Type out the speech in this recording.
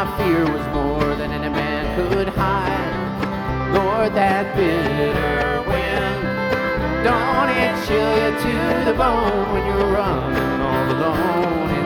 my fear was more than any man could hide. Lord, that bitter wind, don't it chill you to the bone when you're running all alone?